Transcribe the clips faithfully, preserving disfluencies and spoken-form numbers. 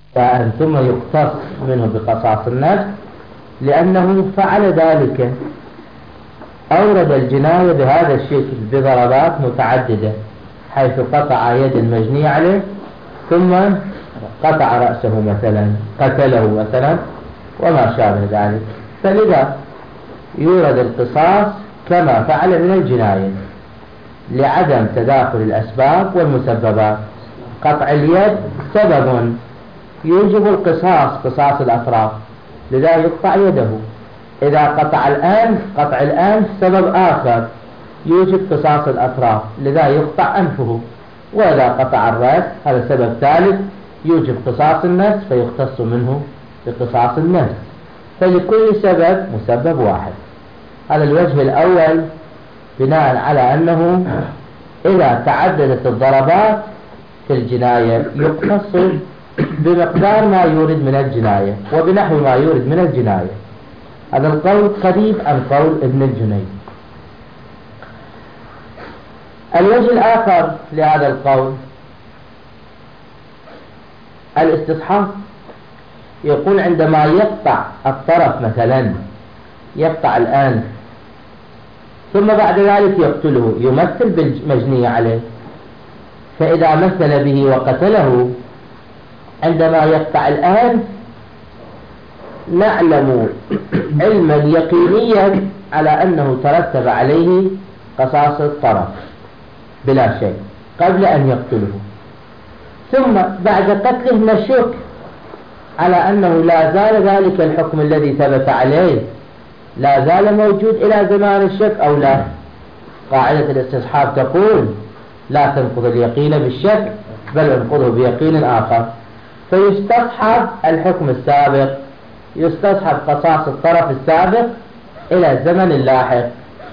ثم يقتص منه بقصاص النفس لأنه فعل ذلك، أورد الجناية بهذا الشكل بضربات متعددة، حيث قطع يد المجني عليه ثم قطع رأسه مثلا، قتله مثلا وما شابه ذلك، فلذا يورد القصاص كما فعل من الجناية لعدم تداخل الأسباب والمسببات. قطع اليد سبب يوجب القصاص، قصاص الأطراف، لذا يقطع يده. إذا قطع الأنف، قطع الأنف سبب آخر يوجب قصاص الأطراف، لذا يقطع أنفه. وإذا قطع الرأس هذا سبب ثالث يوجب قصاص النفس فيختص منه بقصاص النفس. فلكل سبب مسبب واحد. هذا الوجه الأول بناء على أنه إذا تعددت الضربات في الجناية يقتص بمقدار ما يورد من الجناية وبنحو ما يورد من الجناية. هذا القول قريب عن قول ابن الجنيد. الوجه الآخر لهذا القول الاستصحاب. يقول عندما يقطع الطرف مثلا، يقطع الآنف ثم بعد ذلك يقتله، يمثل بالمجني عليه، فإذا مثل به وقتله عندما يقطع الآنف نعلم علما يقينيا على أنه ترتب عليه قصاص الطرف بلا شيء قبل أن يقتله، ثم بعد قتله نشك على أنه لا زال ذلك الحكم الذي ثبت عليه لا زال موجود إلى زمان الشك أو لا. قاعدة الاستصحاب تقول لا تنقض اليقين بالشك بل انقضه بيقين آخر، فيستصحب الحكم السابق، يستصحب قصاص الطرف السابق إلى الزمن اللاحق،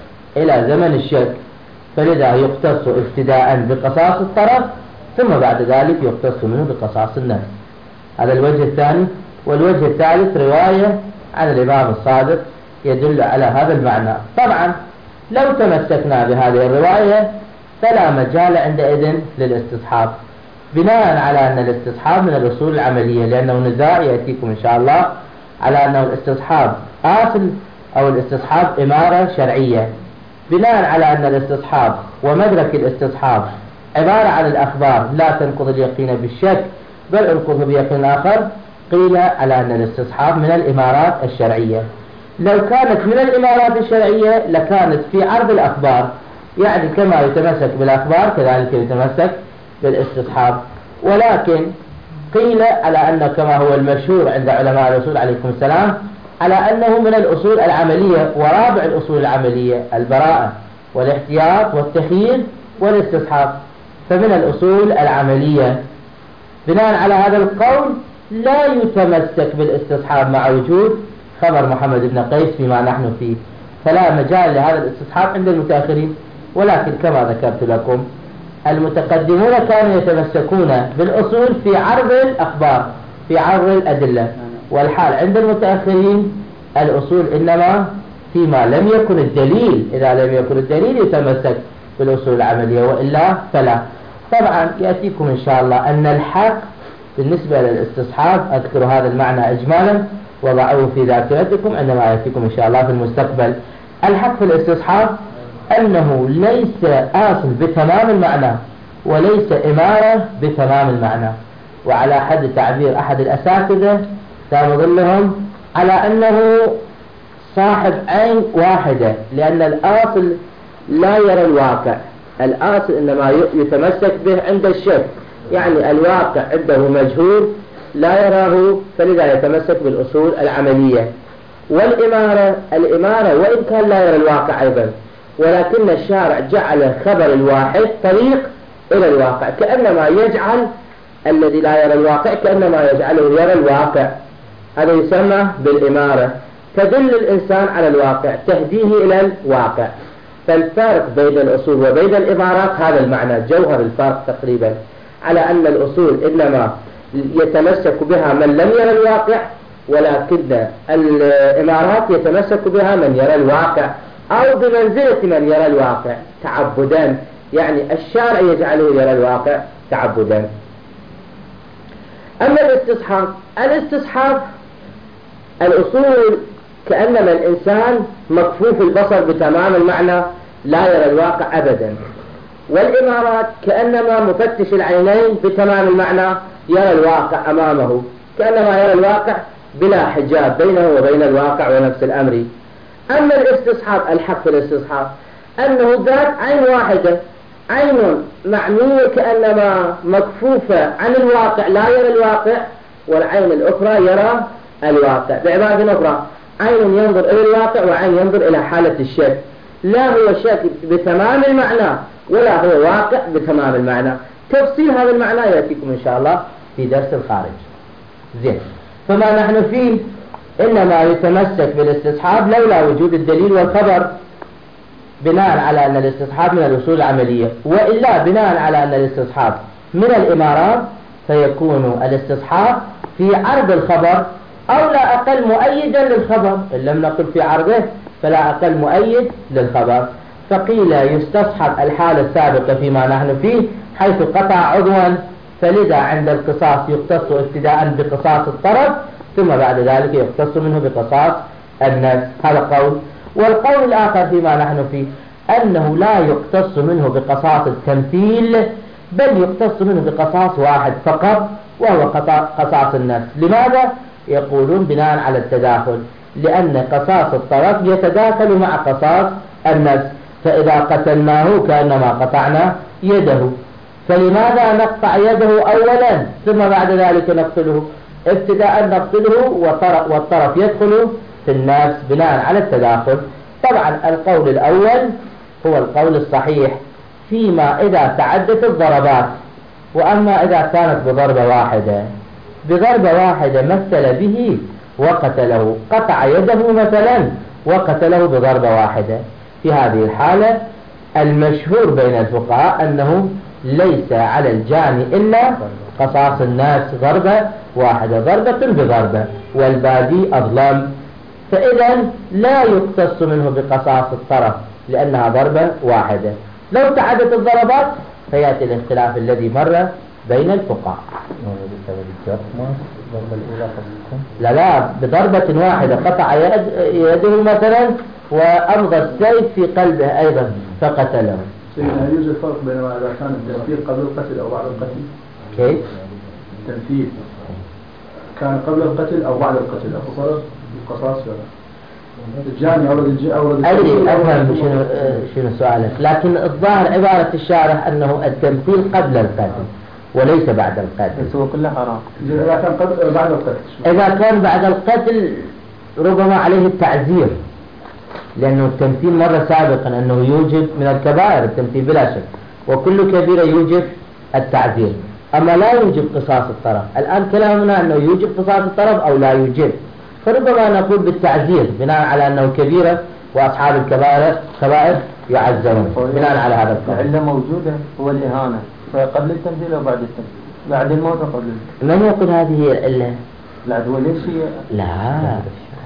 إلى زمن الشك، فلذا يقتص ابتداء بقصاص الطرف ثم بعد ذلك يقتص منه بقصاص النفس. هذا الوجه الثاني. والوجه الثالث رواية عن الإمام الصادق يدل على هذا المعنى. طبعا لو تمسكنا بهذه الرواية فلا مجال عندئذ للاستصحاب، بناء على أن الاستصحاب من الأصول العملية، لأنه نزاع يأتيكم إن شاء الله على أنه الاستصحاب أصل أو الاستصحاب إمارة شرعية. بناء على أن الاستصحاب ومدرك الاستصحاب عبارة عن الأخبار لا تنقض اليقين بالشك بل انقضه بيقين آخر، قيل على أن الاستصحاب من الإمارات الشرعية. لو كانت من الإمارات الشرعية لكانت في عرض الأخبار، يعني كما يتمسك بالأخبار كذلك يتمسك بالاستصحاب، ولكن قيل على أن كما هو المشهور عند علماء الأصول عليكم السلام على أنه من الأصول العملية، ورابع الأصول العملية البراءة والاحتياط والتخيير والاستصحاب، فمن الأصول العملية. بناء على هذا القول لا يتمسك بالاستصحاب مع وجود خبر محمد بن قيس فيما نحن فيه، فلا مجال لهذا الاستصحاب عند المتأخرين. ولكن كما ذكرت لكم المتقدمون كانوا يتمسكون بالأصول في عرض الأخبار، في عرض الأدلة، والحال عند المتأخرين الأصول إنما فيما لم يكن الدليل، إذا لم يكن الدليل يتمسك بالأصول العملية وإلا فلا. طبعا يأتيكم إن شاء الله أن الحق بالنسبة للاستصحاب، أذكر هذا المعنى إجمالا وضعوه في ذاكرتكم عندما يأتيكم إن شاء الله في المستقبل. الحق في الاستصحاب أنه ليس آصل بتمام المعنى وليس إمارة بتمام المعنى، وعلى حد تعبير أحد الأساتذة دام ظلهم على أنه صاحب عين واحدة، لأن الآصل لا يرى الواقع، الآصل إنما يتمسك به عند الشك، يعني الواقع عنده مجهول لا يراه، فلذا يتمسك بالأصول العملية. والإمارة، الإمارة وإن كان لا يرى الواقع أيضا، ولكن الشارع جعل خبر الواحد طريق إلى الواقع، كأنما يجعل الذي لا يرى الواقع كأنما يجعله يرى الواقع، هذا يسمى بالإمارة، تدل الإنسان على الواقع، تهديه إلى الواقع. فالفرق بين الأصول وبين الإمارات هذا المعنى، جوهر الفرق تقريبا، على أن الأصول إنما يتمسك بها من لم يرى الواقع، ولكن الإمارات يتمسك بها من يرى الواقع أو بمنزلة من يرى الواقع تعبدا، يعني الشارع يجعله يرى الواقع تعبدا. أما الاستصحاب، الاستصحاب الأصول كأنما الإنسان مكفوف البصر بتمام المعنى لا يرى الواقع أبدا، والإمارات كأنما مفتش العينين بتمام المعنى يرى الواقع أمامه، كأنما يرى الواقع بلا حجاب بينه وبين الواقع ونفس الأمر. أما الاستصحاب، الحق في الاستصحاب أنه ذات عين واحدة، عين معنية كأنما مكفوفة عن الواقع لا يرى الواقع، والعين الأخرى يرى الواقع. بعبارة أخرى، عين ينظر إلى الواقع وعين ينظر إلى حالة الشك، لا هو شك بتمام المعنى ولا هو واقع بتمام المعنى. تفصيل هذا المعنى يأتيكم إن شاء الله في درس الخارج. زين، فما نحن فيه إنما يتمسك بالاستصحاب لولا وجود الدليل والخبر، بناء على أن الاستصحاب من الأصول العملية، وإلا بناء على أن الاستصحاب من الإمارات فيكون الاستصحاب في عرض الخبر أو لا أقل مؤيدا للخبر، إن لم نقل في عرضه فلا أقل مؤيد للخبر. فقيل يستصحب الحالة السابقة فيما نحن فيه حيث قطع عضوا، فلذا عند القصاص يقتص ابتداء بقصاص الطرف ثم بعد ذلك يقتص منه بقصاص النفس. هذا قول. والقول الآخر فيما نحن فيه أنه لا يقتص منه بقصاص التمثيل، بل يقتص منه بقصاص واحد فقط وهو قصاص النفس. لماذا؟ يقولون بناء على التداخل، لأن قصاص الطرف يتداخل مع قصاص النفس، فإذا قتلناه كأنما قطعنا يده، فلماذا نقطع يده أولا ثم بعد ذلك نقتله؟ ابتداء نقتله والطرف يدخل في النفس بناء على التداخل. طبعا القول الأول هو القول الصحيح فيما إذا تعدت الضربات، وأما إذا كانت بضربة واحدة بضربة واحدة مثل به وقتله، قطع يده مثلا وقتله بضربة واحدة، في هذه الحالة المشهور بين الفقهاء أنه ليس على الجاني إلا قصاص الناس ضربة واحدة، ضربة بضربة، والبادي أظلم، فإذا لا يقتص منه بقصاص الطرف لأنها ضربة واحدة. لو تعدت الضربات فيأتي الاختلاف الذي مر بين الفقهاء. لا لا بضربة واحدة قطع يد يده مثلا وأمضى السيف في قلبه أيضا فقتله. هل يوجد فرق بين إذا كان التنفيذ قبل القتل أو بعد القتل؟ كيف؟ التنفيذ كان قبل القتل أو بعد القتل، أفضل القصاص ولا؟ الجاني أورد الجاني أورد أدري أفهم شنو شنو سؤالك، لكن الظاهر عبارة الشارح أنه التمثيل قبل القتل وليس بعد القتل. بس هو كله حرام. إذا كان قبل بعد القتل. إذا كان بعد القتل ربما عليه التعزير، لأنه التمثيل مرة سابقا أنه يوجب من الكبائر التمثيل بلا شك، وكل كبيرة يوجب التعزير، أما لا يوجب قصاص الطرف. الآن كلامنا أنه يوجب قصاص الطرف أو لا يوجب، فربما نقول بالتعزير بناء على أنه كبيرة وأصحاب الكبائر كبائر يعزرون بناء على هذا القول. العلة موجودة هو الإهانة، فقبل التمثيل أو بعد التمثيل؟ بعد الموت أو قبل الموت؟ من يقول هذه هي العلة؟ لا هو ليش هي؟ لا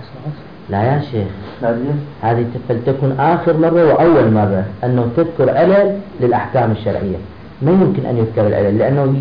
لا يا شيخ، لا ليش؟ هذه فلتكن آخر مرة وأول مرة أنه تذكر علل للأحكام الشرعية. ما يمكن أن يذكر العلل، لأنه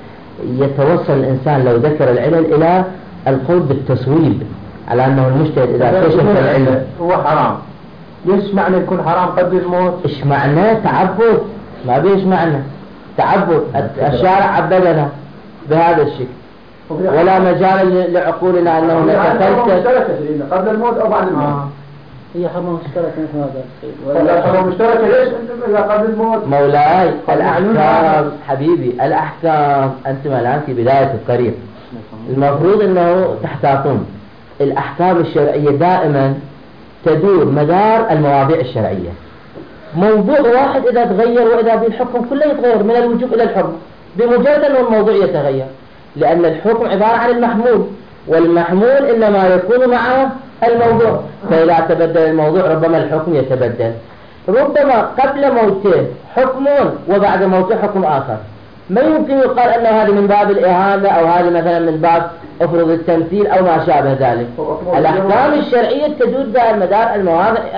يتوصل الإنسان لو ذكر العلل إلى القول بالتصويب على أنه المجتهد إذا كشف العلة هو حرام. ليش معنى يكون حرام قبل الموت؟ إيش معنى تعبد؟ ما بيش معنى تعبد. الشارع عبدنا بهذا الشكل ولا مجال لعقولنا أنه نتكلم قبل الموت أو بعد الموت. آه. هي حرمة مشتركة مثل هذا الشيء ولا حرمة مشتركة ليش إلا قبل الموت؟ مولاي الأحكام حبيبي، الأحكام أنتم الآن في بداية الطريق، المفروض أنه تحتاطون. الأحكام الشرعية دائما تدور مدار المواضيع الشرعية. موضوع واحد إذا تغير وإذا بالحكم كله يتغير من الوجوب إلى الحكم بمجرد أن الموضوع يتغير، لأن الحكم عبارة عن المحمول، والمحمول إنما يكون مع الموضوع، فإذا تبدل الموضوع ربما الحكم يتبدل. ربما قبل موته حكم وبعد موته حكم آخر. ما يمكن يقال أن هذه من باب الإهانة أو هذه مثلا من باب أفرض التمثيل أو ما شابه ذلك. الأحكام الشرعية تدور دائما مدار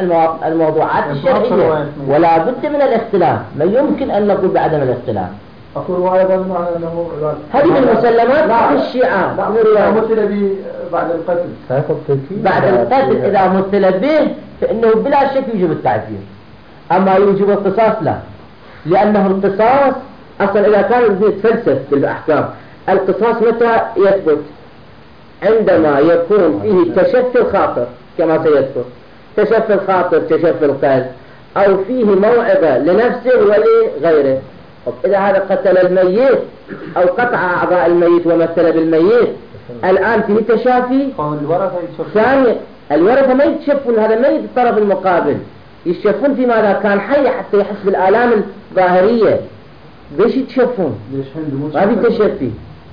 الموضوعات الشرعية، ولا بد من الاختلاف، ما يمكن أن نقول بعدم الاختلاف. أكو رواية معنى أنه هذه من المسلمات في الشيعة. لا مثل به بعد القتل. بعد القتل إذا مثل به فإنه بلا شك يجب التعزير، أما يجب القصاص لا، لأنه القصاص أصلا إذا كان يتفلسف بالأحكام القصاص متى يثبت؟ عندما يكون فيه تشفي الخاطر كما سيذكر، تشفي الخاطر تشفي القلب، أو فيه موعظة لنفسه ولغيره. إذا هذا قتل الميت أو قطع أعضاء الميت ومثل بالميت الآن فيه تشافي. ثانيا الورثة ما يتشفون، هذا ميت الطرف المقابل يتشفون في ماذا كان حي حتى يحس بالآلام الظاهرية. ليش يتشفون؟ ما في تشفي.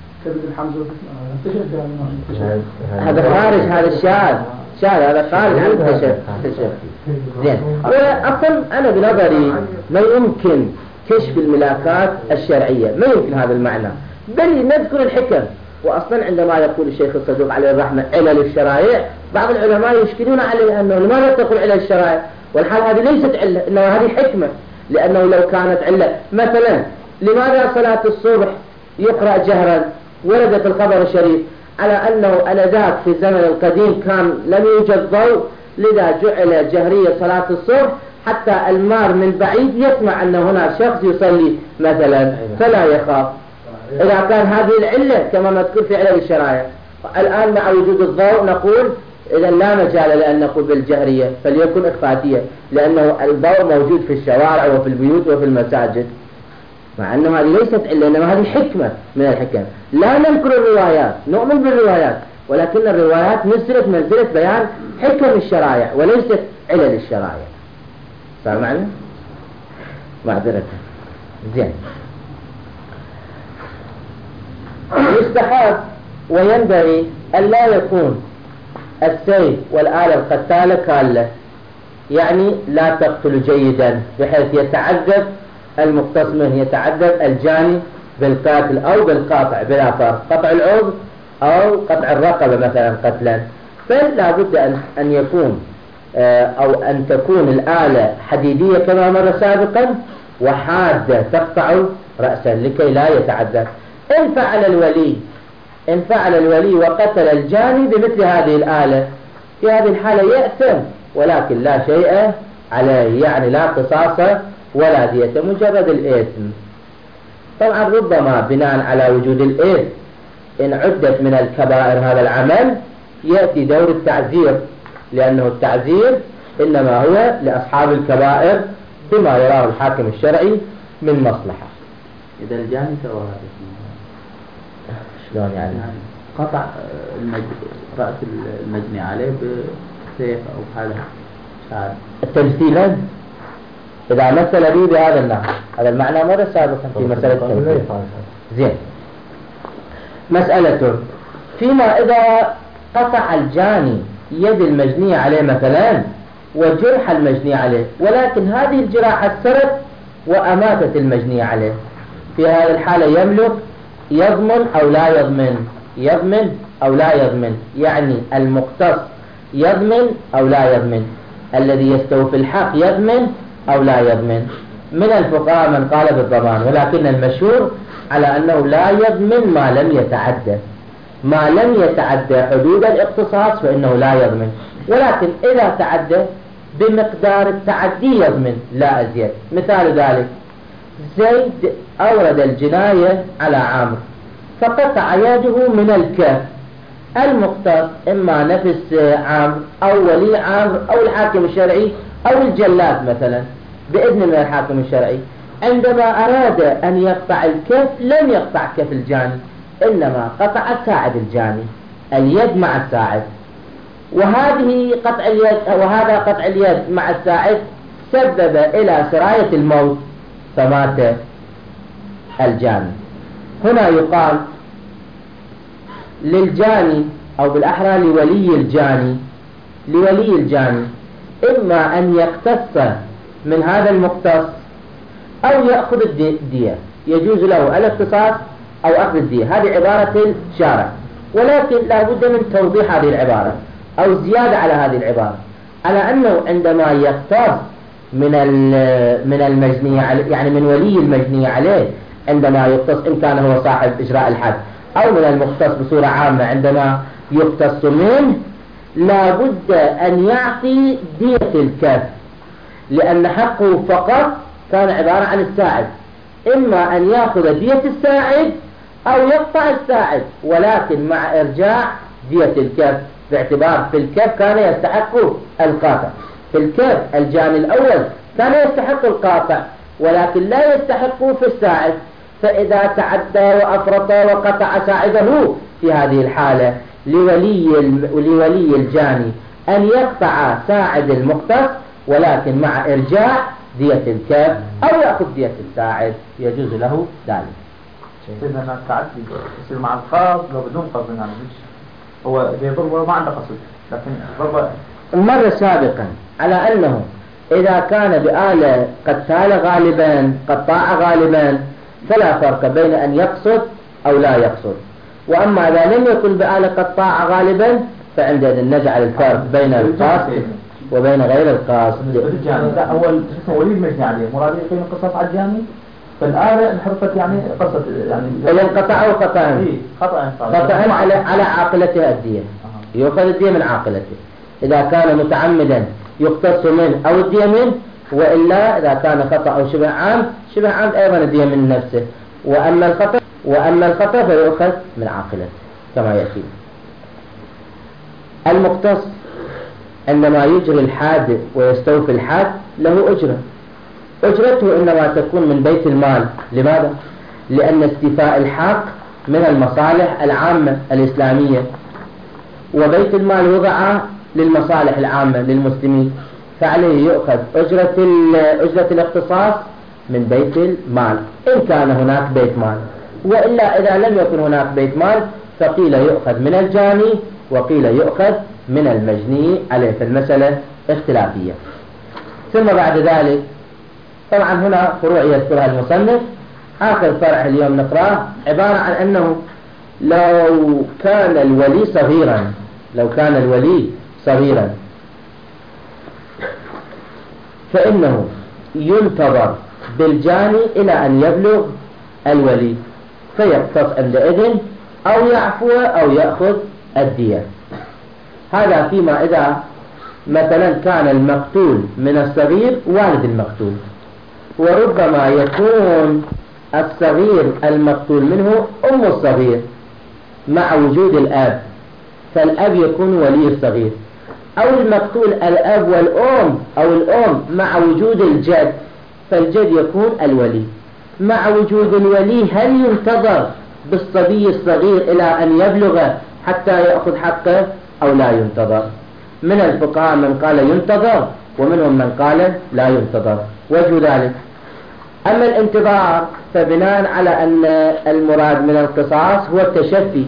هذا خارج، هذا الشاذ شاذ، هذا خارج عن التشفي. زين، وأصلا أنا بنظري ما يمكن كشف الملاكات الشرعية، ما يمكن هذا المعنى، بل نذكر الحكم. وأصلا عندما يقول الشيخ الصدوق عليه الرحمة علل الشرائع، بعض العلماء يشكلون عليه أنه لماذا تقول علل الشرائع والحال هذه ليست علة، إنما هذه حكمة. لأنه لو كانت علة مثلا لماذا صلاة الصبح يقرأ جهرا؟ ورد في الخبر الشريف على أنه أنذاك في الزمن القديم كان لم يوجد ضوء، لذا جعل جهرية صلاة الصبح حتى المار من بعيد يسمع أن هناك شخص يصلي مثلا فلا يخاف. إذا كان هذه العلة كما مذكور في علل الشرائع، الآن مع وجود الضوء نقول إذا لا مجال لأن نقول بالجهرية، فليكن إخفاتية، لأنه الضوء موجود في الشوارع وفي البيوت وفي المساجد، مع أنه هذه ليست علة إنما هذه حكمة من الحكم. لا ننكر الروايات، نؤمن بالروايات، ولكن الروايات نزلت منزلة بيان حكم الشرائع وليست علل الشرائع. صار معنا؟ معذرة. زين، يستحب وينبغي أن لا يكون السيف والآلة القتالة كالة، يعني لا تقتل جيدا بحيث يتعذب المقتص منه، يتعذب الجاني بالقاتل أو بالقاطع بلا فرق، قطع العضو أو قطع الرقبة مثلا قتلا. فلا بد أن يكون أو أن تكون الآلة حديدية كما مر سابقا وحادة تقطع رأسا لكي لا يتعذب. إن فعل الولي إن فعل الولي وقتل الجاني بمثل هذه الآلة، في هذه الحالة يأثم ولكن لا شيء عليه، يعني لا قصاص ولا دية، مجرد الإثم. طبعا ربما بناء على وجود الإثم إن عدت من الكبائر هذا العمل يأتي دور التعزير، لأنه التعزير إنما هو لأصحاب الكبائر بما يراه الحاكم الشرعي من مصلحة. إذا الجاني سوى هذا شلون يعني؟ قطع المج... رأس المجني عليه بسيف أو حالة شعر تمثيلا، إذا مثل به بهذا النحو، هذا المعنى مر سابقا في مسألة التمثيل. زين، مسألة فيما إذا قطع الجاني يد المجني عليه مثلا وجرح المجني عليه، ولكن هذه الجراحة سرت وأماتت المجني عليه، في هذه الحالة يملك يضمن أو لا يضمن؟ يضمن أو لا يضمن؟ يعني المقتص يضمن أو لا يضمن؟ الذي يستوفي الحق يضمن أو لا يضمن؟ من الفقهاء من قال بالضمان، ولكن المشهور على أنه لا يضمن ما لم يتعدى، ما لم يتعدى حدود الاختصاص فإنه لا يضمن، ولكن إذا تعدى بمقدار التعدي يضمن لا أزيد. مثال ذلك زيد أورد الجناية على عامر فقطع يده من الكف، المقتص إما نفس عامر أو ولي عامر أو الحاكم الشرعي أو الجلاد مثلا بإذن من الحاكم الشرعي، عندما أراد أن يقطع الكف لم يقطع كف الجاني، إنما قطع ساعد الجاني، اليد مع الساعد، وهذه قطع اليد وهذا قطع اليد مع الساعد سبب إلى سراية الموت فمات الجاني. هنا يقال للجاني أو بالأحرى لولي الجاني لولي الجاني إما أن يقتص من هذا المقتص أو يأخذ الدية، يجوز له الاقتصاص أو أخذ الدية، هذه عبارة الشارع، ولكن لا بد من توضيح هذه العبارة أو زيادة على هذه العبارة، على أنه عندما يقتص من من المجني عليه، يعني من ولي المجني عليه عندما يقتص إن كان هو صاحب إجراء الحد، أو من المختص بصورة عامة عندما يقتص منه، لا بد أن يعطي دية الكف، لأن حقه فقط كان عبارة عن الساعد، إما أن يأخذ دية الساعد أو يقطع الساعد، ولكن مع إرجاع دية الكف، باعتبار في الكف كان يستحق القاطع. في الكف الجاني الأول كان يستحق القاطع ولكن لا يستحق في الساعد، فإذا تعدى وأفرط وقطع ساعده في هذه الحالة لولي لولي الجاني أن يقطع ساعد المختص، ولكن مع إرجاع دية الكف أو يأخذ دية الساعد، يجوز له ذلك. إذا أنا تعدي يصير مع القاص لو بدون قصد، يعني مش هو إذا ضربه ما عنده قصد، لكن ضربه مر سابقا على أنه إذا كان بآلة قتال غالبا قطاع غالبا فلا فرق بين أن يقصد أو لا يقصد، وأما إذا لم يكن بآلة قطاع غالبا فعندئذ نجعل الفرق بين القاصد وبين غير القاصد. الجاني لا أول اسمه ولي المجني عليه مراد يقيم القصاص على الجاني، فالآلة انحرفت يعني قصد يعني إذا انقطعوا قطعا خطأ قطعا على على عاقلته الدية، يؤخذ الدية من عاقلته إذا كان متعمدا يقتص منه أو الدية منه، وإلا إذا كان خطأ أو شبه عام شبه عام أيضا الدية من نفسه، وأما الخطأ وأما الخطأ فيؤخذ من عاقلته كما يأتي. المقتص عندما يجري الحاد ويستوفي الحاد له أجرة، أجرته إنما تكون من بيت المال. لماذا؟ لأن استيفاء الحق من المصالح العامة الإسلامية، وبيت المال وضع للمصالح العامة للمسلمين، فعليه يؤخذ أجرة أجرة الاختصاص من بيت المال إن كان هناك بيت مال، وإلا إذا لم يكن هناك بيت مال فقيل يؤخذ من الجاني وقيل يؤخذ من المجني عليه، في المسألة اختلافية. ثم بعد ذلك طبعا هنا فروع يذكرها المصنف. آخر فرع اليوم نقرأه عبارة عن أنه لو كان الولي صغيرا لو كان الولي صغيرا فإنه ينتظر بالجاني إلى أن يبلغ الولي فيقتص عندئذ أو يعفو أو يأخذ الدية. هذا فيما إذا مثلا كان المقتول من الصغير والد المقتول، وربما يكون الصغير المقتول منه أم الصغير مع وجود الأب، فالأب يكون ولي الصغير، أو المقتول الأب والأم أو الأم مع وجود الجد، فالجد يكون الولي. مع وجود الولي هل ينتظر بالصبي الصغير إلى أن يبلغ حتى يأخذ حقه أو لا ينتظر؟ من الفقهاء من قال ينتظر ومنهم من قال لا ينتظر. وجه ذلك أما الانتظار فبناء على أن المراد من القصاص هو التشفي،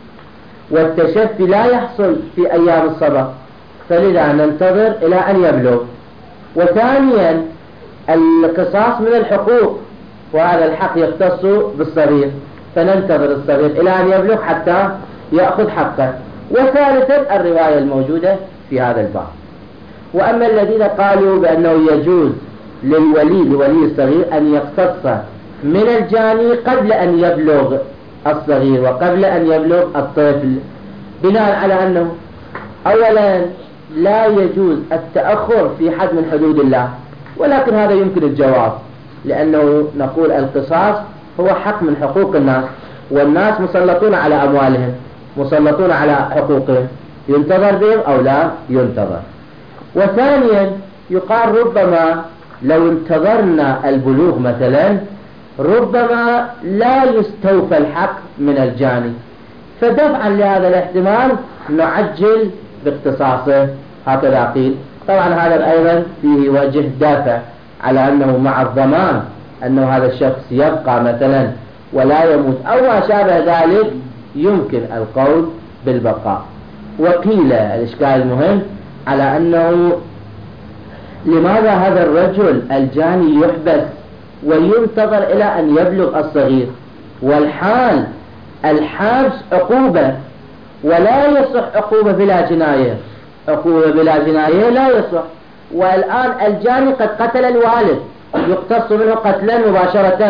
والتشفي لا يحصل في أيام الصبا، فلذا ننتظر إلى أن يبلغ. وثانيا القصاص من الحقوق، وهذا الحق يختص بالصغير، فننتظر الصغير إلى أن يبلغ حتى يأخذ حقه. وثالثا الرواية الموجودة في هذا الباب. وأما الذين قالوا بأنه يجوز للولي لولي الصغير أن يقتص من الجاني قبل أن يبلغ الصغير وقبل أن يبلغ الطفل، بناء على أنه أولا لا يجوز التأخر في حد من حدود الله، ولكن هذا يمكن الجواب، لأنه نقول القصاص هو حق من حقوق الناس، والناس مسلطون على أموالهم، مسلطون على حقوقهم، ينتظر بهم أو لا ينتظر. وثانيا يقال ربما لو انتظرنا البلوغ مثلا ربما لا يستوفى الحق من الجاني، فدفعا لهذا الاحتمال نعجل باختصاصه، هكذا قيل. طبعا هذا أيضا فيه وجه دافع على أنه مع الضمان أنه هذا الشخص يبقى مثلا ولا يموت أو ما شابه ذلك، يمكن القول بالبقاء. وقيل الإشكال المهم على أنه لماذا هذا الرجل الجاني يحبس وينتظر إلى أن يبلغ الصغير، والحال الحبس عقوبة ولا يصح عقوبة بلا جناية، عقوبة بلا جناية لا يصح. والآن الجاني قد قتل الوالد يقتص منه قتلا مباشرة،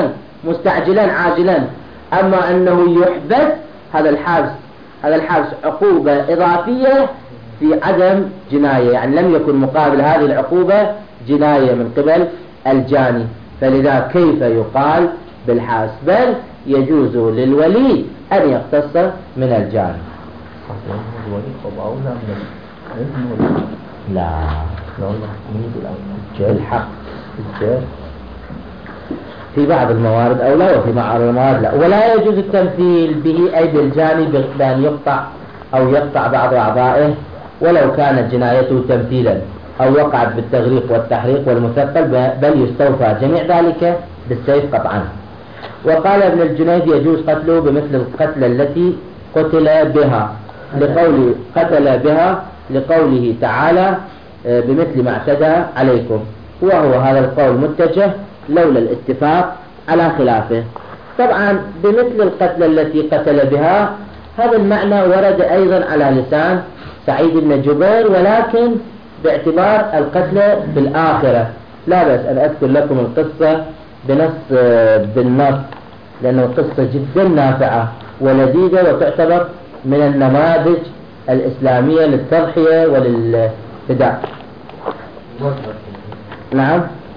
مستعجلا عاجلا. أما أنه يحبس، هذا الحبس هذا الحبس عقوبة إضافية في عدم جناية، يعني لم يكن مقابل هذه العقوبة جناية من قبل الجاني، فلذا كيف يقال بالحبس؟ بل يجوز للولي أن يقتص من الجاني. لا الحق في بعض الموارد أو لا، وفي بعض الموارد لا. ولا يجوز التمثيل به أي بالجاني بأن يقطع أو يقطع بعض أعضائه ولو كانت جنايته تمثيلا أو وقعت بالتغريق والتحريق والمثقل، بل يستوفى جميع ذلك بالسيف قطعا. وقال ابن الجنيد يجوز قتله بمثل القتلة التي قتل بها، لقول قتل بها لقوله تعالى بمثل ما اعتدى عليكم، وهو هذا القول متجه لولا الاتفاق على خلافه. طبعا بمثل القتلة التي قتل بها، هذا المعنى ورد أيضا على لسان سعيد بن جبير، ولكن باعتبار القتلة بالآخرة. لا بأس أن أذكر لكم القصة بنص بالنص، لأنه قصة جدا نافعة ولذيذة، وتعتبر من النماذج الإسلامية للتضحية وللفداء. نعم،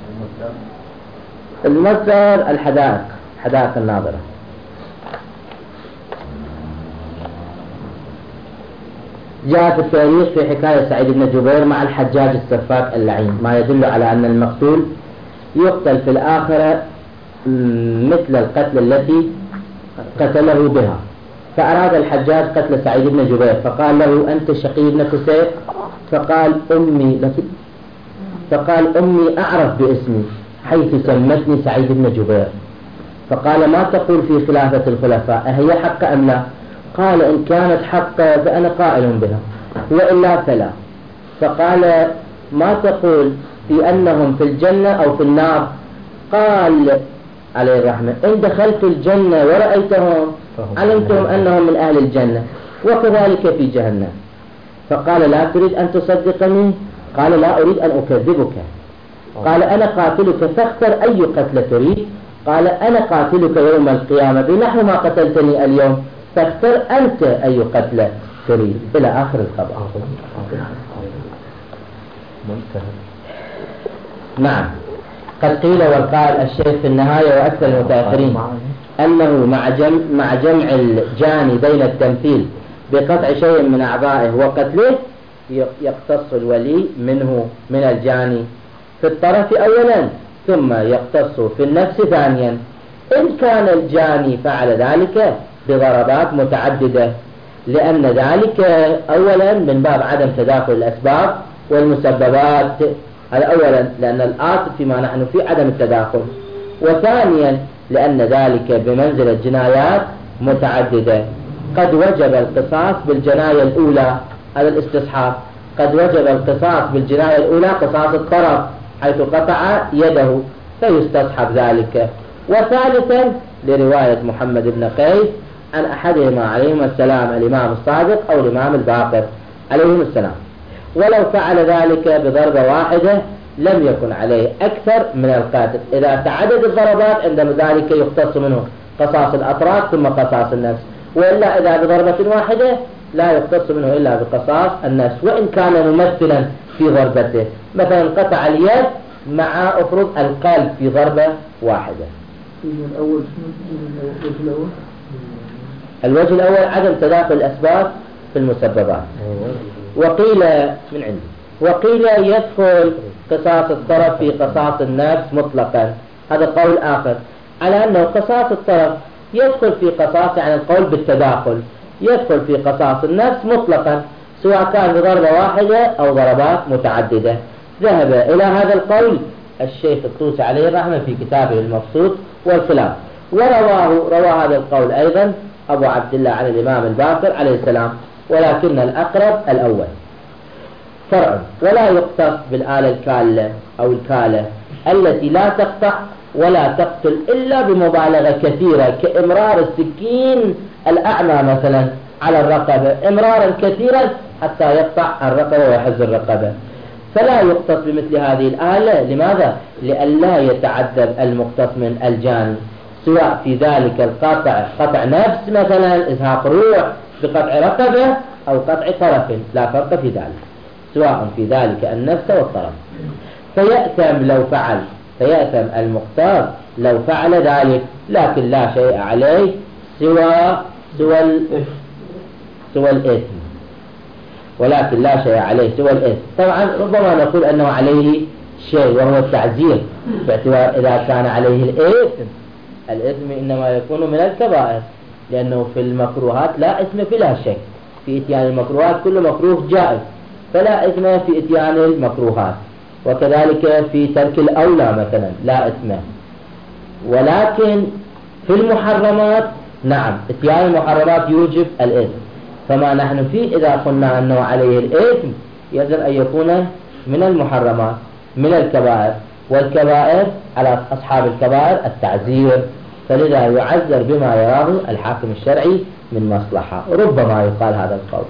المصدر الحدائق، حدائق الناظرة. جاء في التاريخ في حكاية سعيد بن جبير مع الحجاج السفاك اللعين ما يدل على أن المقتول يقتل في الآخرة مثل القتل التي قتله بها. فأراد الحجاج قتل سعيد بن جبير، فقال له أنت شقي بن كسير؟ فقال أمي فقال أمي أعرف باسمي حيث سمتني سعيد بن جبير. فقال ما تقول في خلافة الخلفاء، أهي حق أم لا؟ قال إن كانت حق فأنا قائل بها، وإلا فلا. فقال ما تقول في أنهم في الجنة أو في النار؟ قال عليه الرحمة إن دخلت الجنة ورأيتهم علمتهم أنهم من أهل الجنة، وكذلك في جهنم. فقال لا تريد أن تصدقني؟ قال لا أريد أن أكذبك. قال أنا قاتلك فاختر أي قتل تريد؟ قال أنا قاتلك يوم القيامة بنحو ما قتلتني اليوم، فاختر أنت أي قتل تريد، إلى آخر الخبر. نعم، قد قيل وقال الشيخ في النهاية وأكثر المتأخرين أنه مع جمع, مع جمع الجاني بين التمثيل بقطع شيء من أعضائه وقتله يقتص الولي منه من الجاني في الطرف أولا، ثم يقتص في النفس ثانيا. إن كان الجاني فعل ذلك بضربات متعددة، لأن ذلك أولا من باب عدم تداخل الأسباب والمسببات، هذا أولا لأن الآصل فيما نحن في عدم التداخل، وثانيا لأن ذلك بمنزلة جنايات متعددة. قد وجب القصاص بالجناية الأولى، هذا الاستصحاب، قد وجب القصاص بالجناية الأولى قصاص الطرف حيث قطع يده فيستصحب ذلك. وثالثا لرواية محمد بن قيس عن أحدهما عليهما السلام الإمام الصادق أو الإمام الباقر عليهم السلام، ولو فعل ذلك بضربة واحدة لم يكن عليه أكثر من القاتل. إذا تعدد الضربات عندما ذلك يقتص منه قصاص الأطراف ثم قصاص النفس، وإلا إذا بضربة واحدة لا يقتص منه إلا بقصاص النفس وإن كان ممثلا في ضربته. مثلا قطع اليد مع أفرض القلب في ضربة واحدة. الأول الأول الوجه الأول عدم تداخل الأسباب في المسببات. وقيل من عندي وقيل يدخل قصاص الطرف في قصاص النفس مطلقا، هذا قول آخر على أنه قصاص الطرف يدخل في قصاص، يعني القول بالتداخل يدخل في قصاص النفس مطلقا سواء كان بضربة واحدة أو ضربات متعددة. ذهب إلى هذا القول الشيخ الطوسي عليه الرحمة في كتابه المبسوط والخلاف، ورواه روى هذا القول أيضا أبو عبد الله عن الإمام الباقر عليه السلام، ولكن الأقرب الأول. فرع ولا يقتص بالآلة الكالة أو الكالة التي لا تقطع ولا تقتل إلا بمبالغة كثيرة، كإمرار السكين الأعمى مثلا على الرقبة إمرارا كثيرا حتى يقطع الرقبة ويحز الرقبة، فلا يقتص بمثل هذه الآلة. لماذا؟ لئلا يتعذب المقتص من الجاني، سواء في ذلك القطع قطع نفس مثلا إزهاق روح بقطع رقبة أو قطع طرف، لا فرق في ذلك، سواء في ذلك النفس والطرف. فيأثم لو فعل فيأثم المقتص لو فعل ذلك، لكن لا شيء عليه سوى سوى الإثم سوى الإثم ولكن لا شيء عليه سوى الإثم. طبعا ربما نقول أنه عليه شيء وهو التعزير، باعتبار إذا كان عليه الإثم، الإثم إنما يكون من الكبائر، لأنه في المكروهات لا إثم فيها شيء، في إتيان المكروهات كل مكروه جائز، فلا إثم في إتيان المكروهات، وكذلك في ترك الأولى مثلا لا إثم. ولكن في المحرمات نعم، إتيان المحرمات يوجب الإثم. فما نحن فيه إذا قلنا أنه عليه الإثم يجب أن يكون من المحرمات من الكبائر، والكبائر على أصحاب الكبائر التعزير، فلذا يعذر بما يراه الحاكم الشرعي من مصلحة. ربما يقال هذا القول.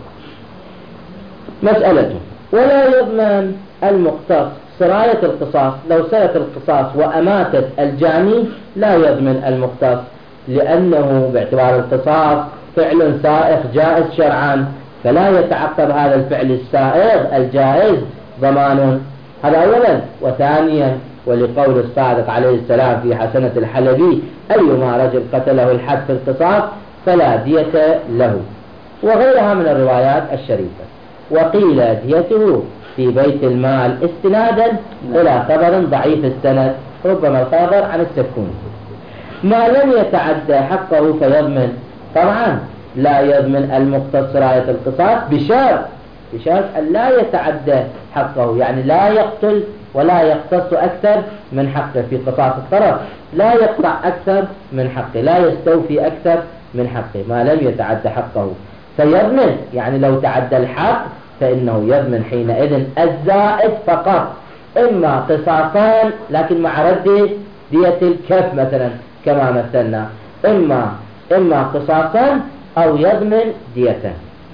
مسألة: ولا يضمن المقتص سراية القصاص، لو سرت القصاص وأماتت الجاني لا يضمن المقتص، لأنه باعتبار القصاص فعل سائغ جائز شرعا، فلا يتعقب هذا الفعل السائغ الجائز ضمان. هذا أولا. وثانيا، ولقول الصادق عليه السلام في حسنة الحلبي: أيما رجل قتله الحد في القصاص فلا دية له، وغيرها من الروايات الشريفة. وقيل ديته في بيت المال استنادا إلى خبر ضعيف السند، ربما الخبر عن السكون. ما لم يتعدى حقه فيضمن. طبعا لا يضمن المقتص راية القصاص بشرط بشرط أن لا يتعدى حقه، يعني لا يقتل ولا يقتص أكثر من حقه. في قصاص الطرف لا يقطع أكثر من حقه، لا يستوفي أكثر من حقه ما لم يتعدى حقه فيضمن. يعني لو تعدى الحق فإنه يضمن حينئذ الزائد فقط، إما قصاصان لكن مع رد دية الكف مثلا كما مثلنا، إما إما قصاصا أو يضمن ديته.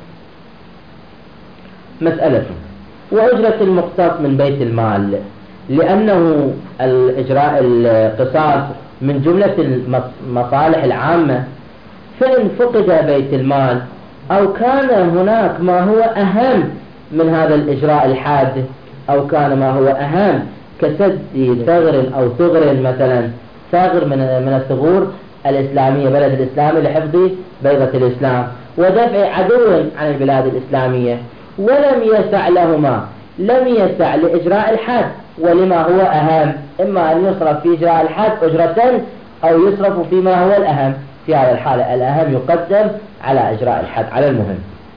مسألة: وأجرة المقتص من بيت المال، لأنه الإجراء القصاص من جملة المصالح العامة، فإن فقد بيت المال أو كان هناك ما هو أهم من هذا الإجراء الحاد، أو كان ما هو أهم كسد ثغر أو ثغر مثلا، ثغر من من الثغور الإسلامية، بلد الإسلام لحفظ بيضة الإسلام ودفع عدو عن البلاد الإسلامية، ولم يسع لهما، لم يسع لإجراء الحد. ولما هو أهم، إما أن يصرف في إجراء الحد أجرة أو يصرف فيما هو الأهم. في هذا الحالة الأهم يقدم على إجراء الحد على المهم،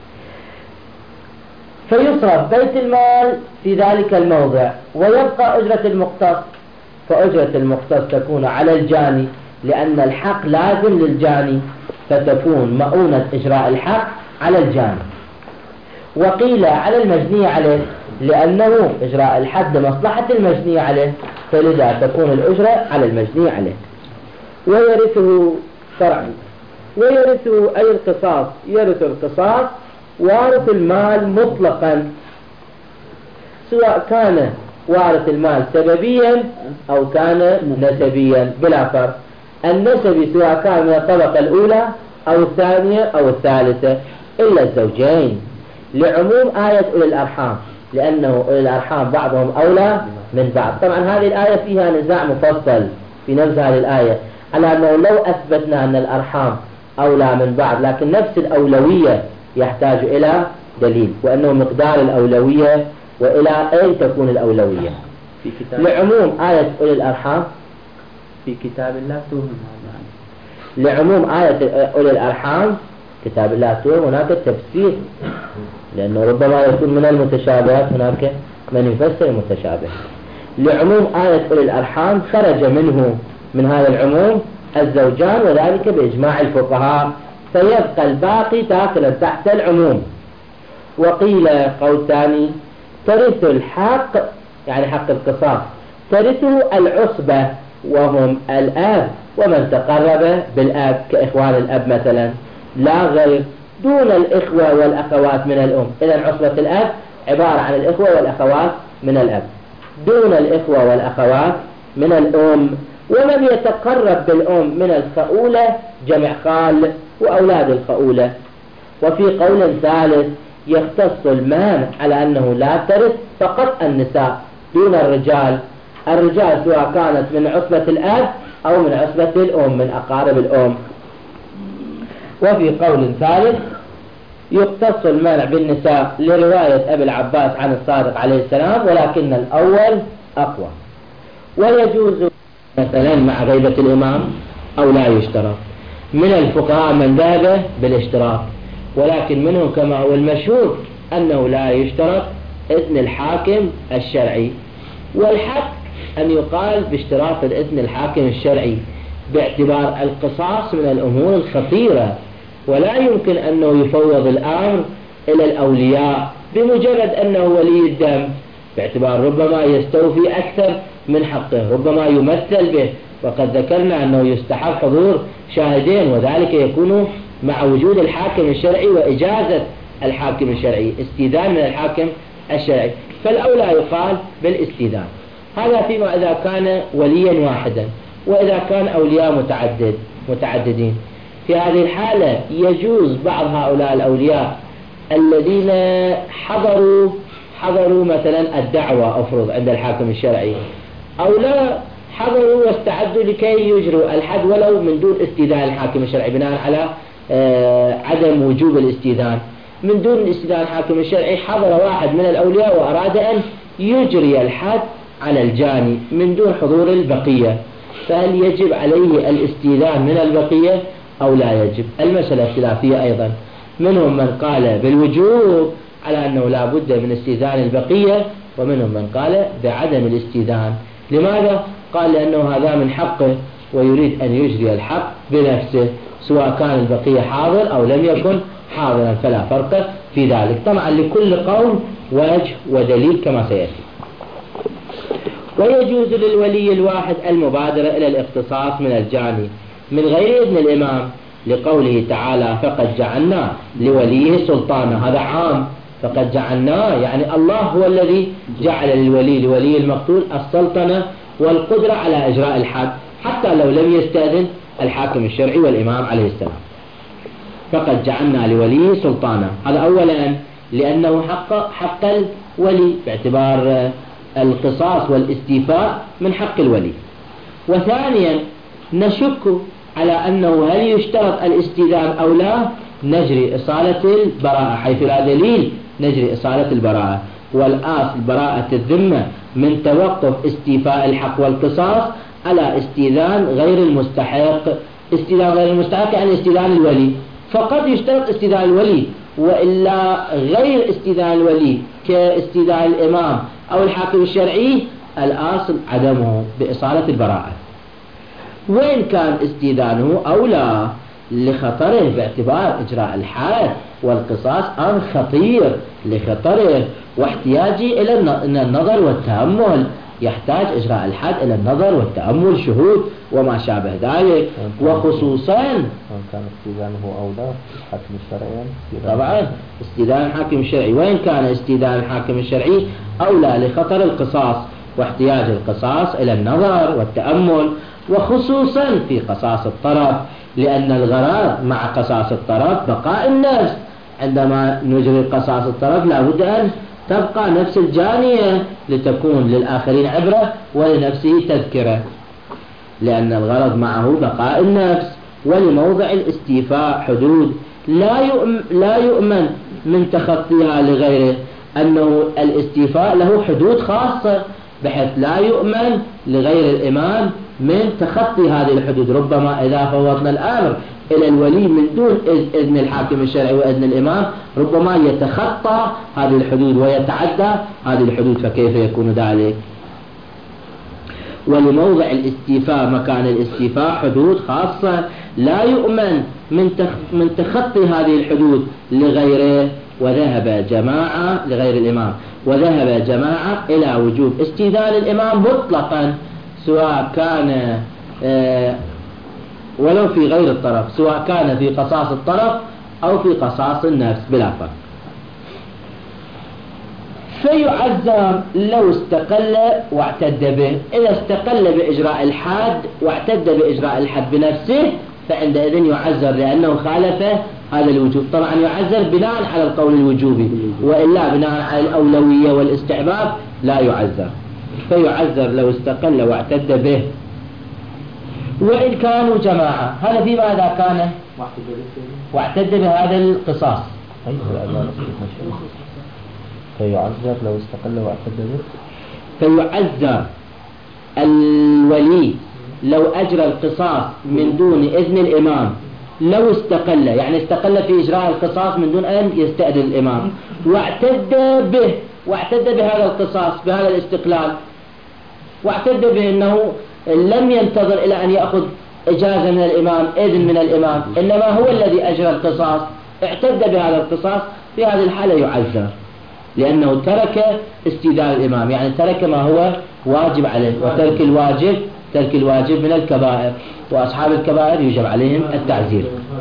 فيصرف بيت المال في ذلك الموضع ويبقى أجرة المقتص. فأجرة المقتص تكون على الجاني لأن الحق لازم للجاني، فتكون مؤونة إجراء الحق على الجاني. وقيل على المجني عليه، لأنه إجراء الحد مصلحة المجني عليه، فلذا تكون الأجرة على المجني عليه. ويرثه شرعا، ويرثه أي القصاص، يرث القصاص وارث المال مطلقا، سواء كان وارث المال سببيا أو كان نسبيا بلا فرق. النسبي سواء كان من الطبقة الأولى أو الثانية أو الثالثة إلا الزوجين، لعموم آية أولي الأرحام، لأنه أولي الأرحام بعضهم أولى من بعض. طبعا هذه الآية فيها نزاع مفصل في نفس هذه الآية، على أنه لو أثبتنا أن الأرحام أولى من بعض لكن نفس الأولوية يحتاج إلى دليل، وأنه مقدار الأولوية وإلى أين تكون الأولوية. في كتاب لعموم آية أولي الأرحام في كتاب الله توهم هذا، لعموم آية أولي الأرحام كتاب الله توهم هناك تفسير، لأنه ربما يكون من المتشابهات هناك من يفسر المتشابه. لعموم آية أولي الأرحام خرج منه من هذا العموم الزوجان، وذلك بإجماع الفقهاء، فيبقى الباقي داخلا تحت العموم. وقيل قول ثاني: ترث الحق، يعني حق القصاص، ترثه العصبة وهم الآب ومن تقرب بالآب كإخوان الأب مثلا لا غير، دون الإخوة والأخوات من الأم. إذن عصبة الأب عبارة عن الإخوة والأخوات من الأب، دون الإخوة والأخوات من الأم. ومن يتقرب بالأم من الخؤولة جمع خال وأولاد الخؤولة. وفي قول ثالث يختص المال على أنه لا ترث فقط النساء دون الرجال، الرجال سواء كانت من عصبة الأب أو من عصبة الأم من أقارب الأم. وفي قول ثالث يختص المنع بالنساء لرواية أبي العباس عن الصادق عليه السلام، ولكن الأول أقوى. ويجوز مثلا مع غيبة الإمام أو لا يشترط. من الفقهاء من ذهب بالاشتراط، ولكن منهم كما هو المشهور أنه لا يشترط إذن الحاكم الشرعي. والحق أن يقال باشتراط الإذن الحاكم الشرعي باعتبار القصاص من الأمور الخطيرة، ولا يمكن أنه يفوض الأمر إلى الأولياء بمجرد أنه ولي الدم، باعتبار ربما يستوفي أكثر من حقه، ربما يمثل به، وقد ذكرنا أنه يستحق حضور شاهدين، وذلك يكون مع وجود الحاكم الشرعي وإجازة الحاكم الشرعي، استئذان من الحاكم الشرعي، فالأولى يقال بالاستئذان. هذا فيما إذا كان وليا واحدا. وإذا كان أولياء متعدد متعددين في هذه الحالة يجوز بعض هؤلاء الأولياء الذين حضروا حضروا مثلا الدعوة أفرض عند الحاكم الشرعي، أو لا حضروا واستعدوا لكي يجروا الحد ولو من دون استئذان الحاكم الشرعي بناء على آه عدم وجوب الاستئذان. من دون الاستئذان الحاكم الشرعي حضر واحد من الأولياء وأراد أن يجري الحد على الجاني من دون حضور البقية، فهل يجب عليه الاستئذان من البقية أو لا يجب؟ المسألة خلافية أيضا. منهم من قال بالوجوب على أنه لا بد من استئذان البقية، ومنهم من قال بعدم الاستئذان. لماذا؟ قال لأنه هذا من حقه ويريد أن يجري الحق بنفسه، سواء كان البقية حاضر أو لم يكن حاضرا فلا فرق في ذلك. طبعا لكل قول وجه ودليل كما سيأتي. ويجوز للولي الواحد المبادرة إلى الاختصاص من الجاني من غير إذن الإمام، لقوله تعالى فقد جعلنا لوليه سلطانا. هذا عام، فقد جعلنا يعني الله هو الذي جعل للولي لولي المقتول السلطنة والقدرة على إجراء الحد حتى لو لم يستأذن الحاكم الشرعي والإمام عليه السلام. فقد جعلنا لوليه سلطانا، هذا أولا لأنه حق حق الولي باعتبار القصاص والاستيفاء من حق الولي. وثانيا نشك على أنه هل يشترط الاستئذان أو لا، نجري إصالة البراءة حيث لا دليل، نجري إصالة البراءة. والأصل براءة الذمة من توقف استيفاء الحق والقصاص على استئذان غير المستحق. استئذان غير المستحق يعني استئذان الولي، فقد يشترط استئذان الولي، وإلا غير استئذان الولي كاستئذان الإمام أو الحاكم الشرعي الأصل عدمه بإصالة البراءة. وإن كان استئذانه أولى لخطره باعتبار إجراء الحد والقصاص أمر خطير لخطره واحتياجه إلى النظر والتأمل، يحتاج إجراء الحد إلى النظر والتأمل شهود وما شابه ذلك. وخصوصا كان استئذانه أولى الحاكم الشرعي، طبعا استئذان الحاكم الشرعي وإن كان استئذان الحاكم الشرعي أولى لخطر القصاص واحتياج القصاص إلى النظر والتأمل، وخصوصا في قصاص الطرف، لأن الغرض مع قصاص الطرف بقاء النفس. عندما نجري قصاص الطرف لا بد أن تبقى نفس الجانية لتكون للآخرين عبرة ولنفسه تذكرة، لأن الغرض معه بقاء النفس. ولموضع الاستيفاء حدود لا يؤمن, لا يؤمن من تخطيها لغيره، أنه الاستيفاء له حدود خاصة بحيث لا يؤمن لغير الإمام من تخطي هذه الحدود. ربما إذا فوضنا الأمر إلى الولي من دون إذن الحاكم الشرعي وإذن الإمام ربما يتخطى هذه الحدود ويتعدى هذه الحدود، فكيف يكون ذلك؟ ولموضع الاستيفاء مكان الاستيفاء حدود خاصة لا يؤمن من من تخطي هذه الحدود لغيره. وذهب جماعة لغير الإمام وذهب جماعة إلى وجوب استئذان الإمام مطلقا، سواء كان آه ولو في غير الطرف، سواء كان في قصاص الطرف أو في قصاص النفس بلا فرق. فيعزر لو استقل واعتد به. إذا استقل بإجراء الحد واعتد بإجراء الحد بنفسه فعندئذ يعزر لأنه خالف هذا الوجوب. طبعا يعزر بناء على القول الوجوبي، وإلا بناء على الأولوية والاستحباب لا يعزر. فيعزر لو استقل واعتد به. وإن كانوا جماعة، هذا فيما إذا كان واعتد بهذا القصاص. فيعذر لو استقل واعتد به. فيعزر الولي لو أجرى القصاص من دون إذن الإمام، لو استقل يعني استقل في إجراء القصاص من دون أن يستأذن الإمام، واعتد به واعتد بهذا القصاص بهذا الاستقلال، واعتد به أنه لم ينتظر إلى أن يأخذ إجازة من الإمام، إذن من الإمام، إنما هو الذي أجرى القصاص، اعتد بهذا القصاص. في هذه الحالة يعزر لأنه ترك استئذان الإمام، يعني ترك ما هو واجب عليه، وترك الواجب ترك الواجب من الكبائر، وأصحاب الكبائر يجب عليهم التعزير.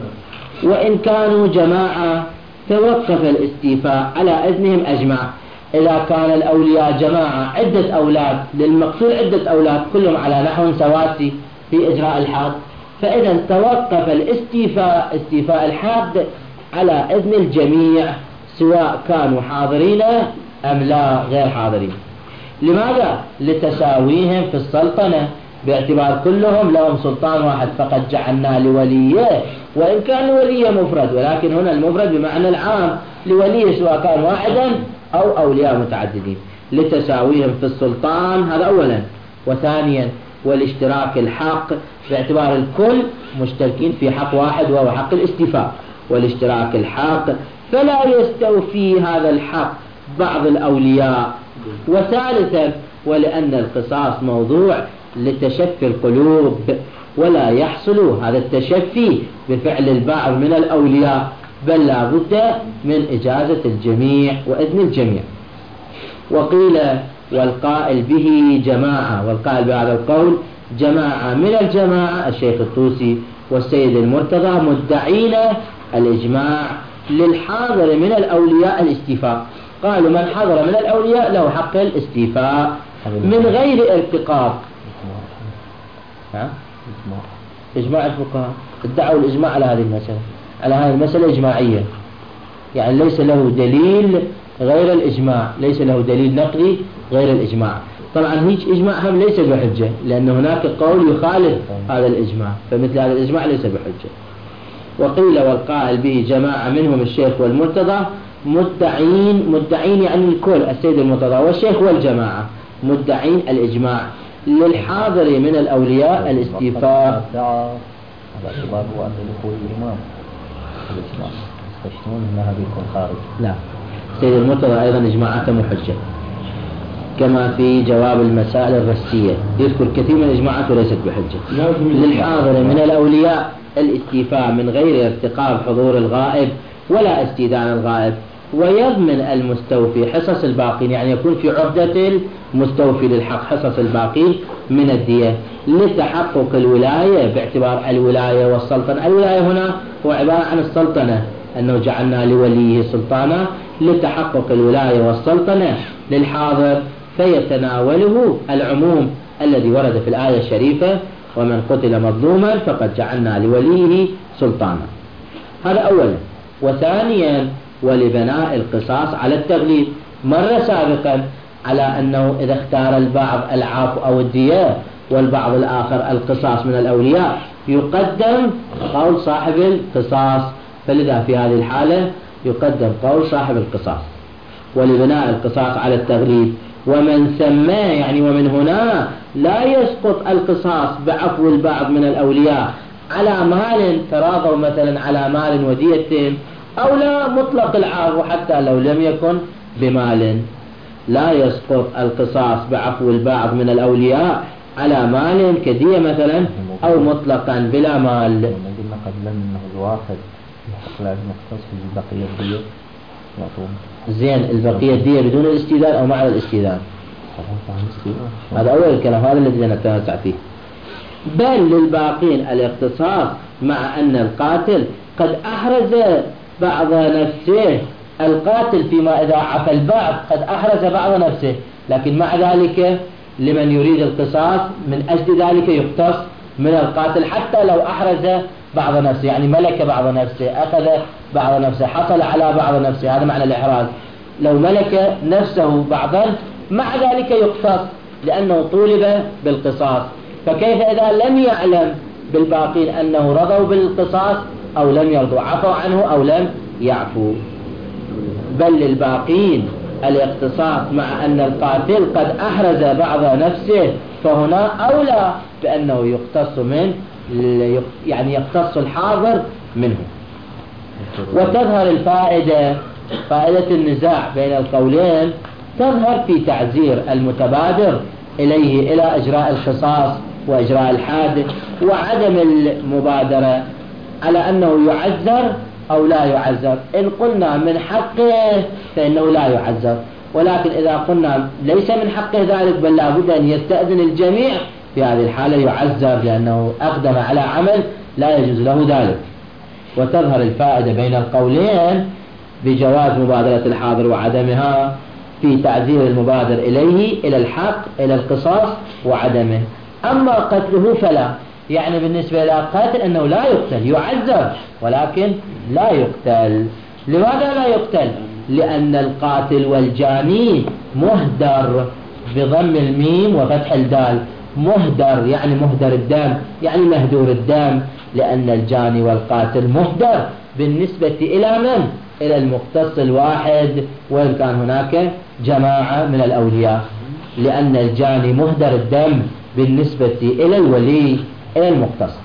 وإن كانوا جماعة توقف الاستيفاء على إذنهم أجمع. إذا كان الأولياء جماعة عدة أولاد، للمقصود عدة أولاد كلهم على نحو سواسي في إجراء الحد، فإذا توقف الاستيفاء استيفاء الحد على إذن الجميع سواء كانوا حاضرين أم لا غير حاضرين. لماذا؟ لتساويهم في السلطنة، باعتبار كلهم لهم سلطان واحد، فقد جعلنا لوليه، وإن كان وليه مفرد، ولكن هنا المفرد بمعنى العام، لوليه سواء كان واحدا أو أولياء متعددين، لتساويهم في السلطان. هذا أولا. وثانيا والاشتراك الحق، باعتبار الكل مشتركين في حق واحد وهو حق الاستيفاء، والاشتراك الحق فلا يستوفي هذا الحق بعض الأولياء. وثالثا ولأن القصاص موضوع لتشفي القلوب، ولا يحصل هذا التشفي بفعل البعض من الأولياء، بل لا بد من إجازة الجميع وإذن الجميع. وقيل والقائل به جماعة، والقائل بهذا القول جماعة من الجماعة الشيخ الطوسي والسيد المرتضى مدعين الإجماع للحاضر من الأولياء الاستيفاء. قالوا من حضر من الأولياء له حق الاستيفاء من غير ارتقاب. إجماع الفقهاء ادعوا الإجماع على هذه المسألة، على هذه المسألة إجماعية، يعني ليس له دليل غير الإجماع، ليس له دليل نقلي غير الإجماع. طبعا هيك إجماع هم ليس بحجة، لأن هناك قول يخالف هذا الإجماع، فمثل هذا الإجماع ليس بحجة. وقيل والقائل به جماعة منهم الشيخ والمرتضى مدعين، مدعين يعني الكل، السيد المرتضى والشيخ والجماعة مدعين الإجماع للحاضر من الأولياء الاستيفاء. على اعتبار هو أن دخول الإمام الإجماع يستشنون أنها بيكون خارج. لا، السيد المرتضى أيضا إجماعاته محجة، كما في جواب المسائل الرسية يذكر كثير من الإجماعات وليست بحجة. للحاضر من الأولياء الاستيفاء من غير ارتقاب حضور الغائب ولا استئذان الغائب، ويضمن المستوفي حصص الباقين، يعني يكون في عهدة المستوفي للحق حصص الباقين من الدية لتحقق الولاية، باعتبار الولاية والسلطنة. الولاية هنا هو عبارة عن السلطنة، أنه جعلنا لوليه سلطانا، لتحقق الولاية والسلطنة للحاضر، فيتناوله العموم الذي ورد في الآية الشريفة ومن قتل مظلوما فقد جعلنا لوليه سلطانا. هذا أولا. وثانيا ولبناء القصاص على التغليب. مر سابقا على أنه إذا اختار البعض العفو أو الدية والبعض الآخر القصاص من الأولياء يقدم قول صاحب القصاص، فلذا في هذه الحالة يقدم قول صاحب القصاص. ولبناء القصاص على التغليب. ومن سماه يعني ومن هنا لا يسقط القصاص بعفو البعض من الأولياء على مال تراضوا مثلا على مال ودية، أو لا مطلق العفو حتى لو لم يكن بمال. لا يسقط القصاص بعفو البعض من الأولياء على مال كدية مثلا أو مطلقا بلا مال. قلنا قبلا أنه الواحد لازم يختص في بقية الدية. زين، البقية الدية بدون الاستئذان أو مع الاستئذان، هذا أول الكلام، هذا الذي نتنازع فيه. بل للباقين الاختصاص، مع أن القاتل قد أحرز بعض نفسه القاتل فيما إذا عفى البعض قد أحرز بعض نفسه، لكن مع ذلك لمن يريد القصاص من أجل ذلك يقتص من القاتل حتى لو أحرز بعض نفسه، يعني ملك بعض نفسه، أخذ بعض نفسه، حصل على بعض نفسه، هذا معنى الإحراز. لو ملك نفسه بعضا مع ذلك يقتص لأنه طولب بالقصاص. فكيف إذا لم يعلم بالباقين أنه رضوا بالقصاص أو لم يرضوا، عفوا عنه أو لم يعفوا؟ بل للباقين الاقتصاص مع أن القاتل قد أحرز بعض نفسه، فهنا أولى بأنه يقتص من يعني يقتص الحاضر منه. وتظهر الفائدة، فائدة النزاع بين القولين تظهر في تعزير المتبادر إليه إلى إجراء القصاص وإجراء الحاد، وعدم المبادرة على أنه يعزر أو لا يعزر. إن قلنا من حقه فإنه لا يعزر، ولكن إذا قلنا ليس من حقه ذلك بل لا بد أن يستأذن الجميع، في هذه الحالة يعزر لأنه أقدم على عمل لا يجوز له ذلك. وتظهر الفائدة بين القولين بجواز مبادرة الحاضر وعدمها في تعزير المبادر إليه إلى الحق إلى القصاص وعدمه. أما قتله فلا، يعني بالنسبة إلى قاتل أنه لا يقتل، يعذب ولكن لا يقتل. لماذا لا يقتل؟ لأن القاتل والجاني مهدر بضم الميم وفتح الدال، مهدر يعني مهدر الدم، يعني مهدور الدم، لأن الجاني والقاتل مهدر بالنسبة إلى من؟ إلى المقتص الواحد، وإن كان هناك جماعة من الأولياء، لأن الجاني مهدر الدم بالنسبة إلى الولي إلى المقتص.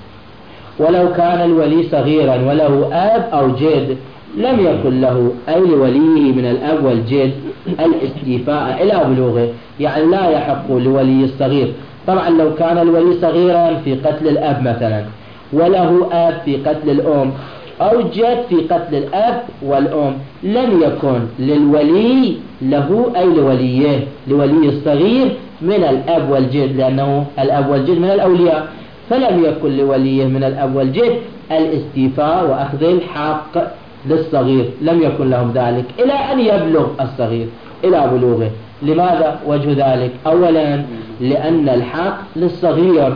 ولو كان الولي صغيرا وله أب أو جد لم يكن له أي لوليه من الأب والجد الاستيفاء إلى بلوغه، يعني لا يحق لولي الصغير. طبعا لو كان الولي صغيرا في قتل الأب مثلا، وله أب في قتل الأم، أو جد في قتل الأب والأم، لم يكن للولي له أي لوليه لولي الصغير من الأب والجد، لأنه الأب والجد من الأولياء، فلم يكن لوليه من الأب والجد الاستيفاء وأخذ الحق للصغير، لم يكن لهم ذلك إلى أن يبلغ الصغير إلى بلوغه. لماذا وجه ذلك؟ أولا لأن الحق للصغير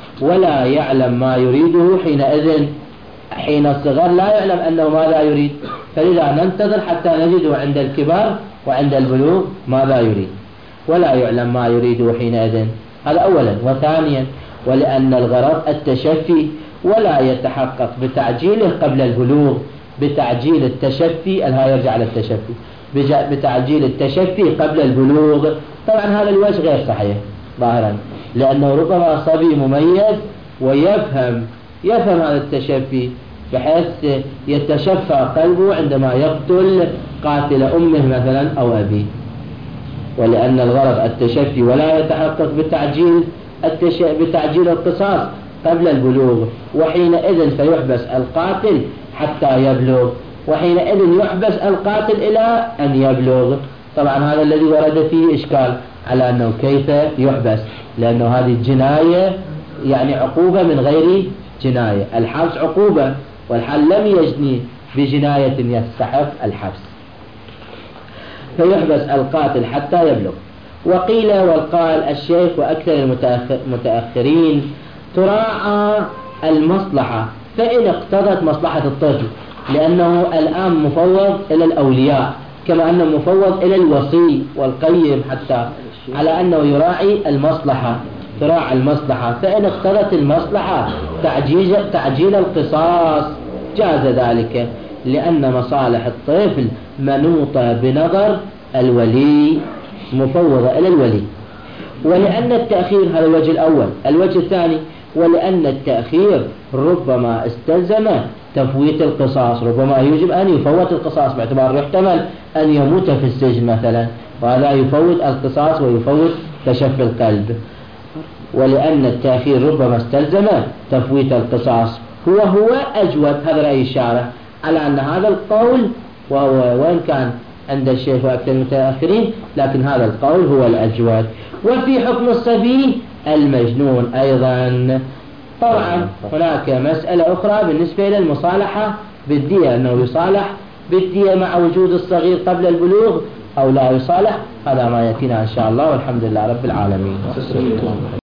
ولا يعلم ما يريده حينئذ، حين الصغر لا يعلم أنه ماذا يريد، فلذا ننتظر حتى نجده عند الكبار وعند البلوغ ماذا يريد، ولا يعلم ما يريده حينئذ. هذا أولا. وثانيا ولأن الغرض التشفي ولا يتحقق بتعجيله قبل البلوغ، بتعجيل التشفي، الها يرجع على التشفي، بتعجيل التشفي قبل البلوغ. طبعا هذا الوجه غير صحيح ظاهرا، لأنه ربما صبي مميز ويفهم يفهم هذا التشفي بحيث يتشفى قلبه عندما يقتل قاتل أمه مثلا أو أبيه. ولأن الغرض التشفي ولا يتحقق بتعجيل التش... بتعجيل القصاص قبل البلوغ، وحينئذ فيحبس القاتل حتى يبلغ، وحينئذ يحبس القاتل إلى أن يبلغ. طبعا هذا الذي ورد فيه إشكال على أنه كيف يحبس، لأنه هذه الجناية يعني عقوبة من غير جناية، الحبس عقوبة والحال لم يجني بجناية يستحق الحبس، فيحبس القاتل حتى يبلغ. وقيل والقال الشيخ وأكثر المتأخرين تراعى المصلحة فإن اقتضت مصلحة الطفل، لأنه الآن مفوض إلى الأولياء كما أنه مفوض إلى الوصي والقيم، حتى على أنه يراعي المصلحة، تراعى المصلحة، فإن اقتضت المصلحة تعجيل, تعجيل القصاص جاز ذلك، لأن مصالح الطفل منوطة بنظر الولي، مفوضة إلى الولي. ولأن التأخير، هذا الوجه الأول. الوجه الثاني ولأن التأخير ربما استلزم تفويت القصاص، ربما يجب أن يفوت القصاص باعتبار يحتمل أن يموت في السجن مثلا، وهذا يفوت القصاص ويفوت كشف القلب. ولأن التأخير ربما استلزم تفويت القصاص هو هو أجود، هذا رأي الشارع على أن هذا القول، وهو وإن كان عند الشيخ وأكثر المتأخرين لكن هذا القول هو الأجود. وفي حكم الصبي المجنون أيضا طبعا هناك مسألة أخرى بالنسبة إلى المصالحة بالدية، أنه يصالح بالدية مع وجود الصغير قبل البلوغ أو لا يصالح، هذا ما يأتينا إن شاء الله، والحمد لله رب العالمين.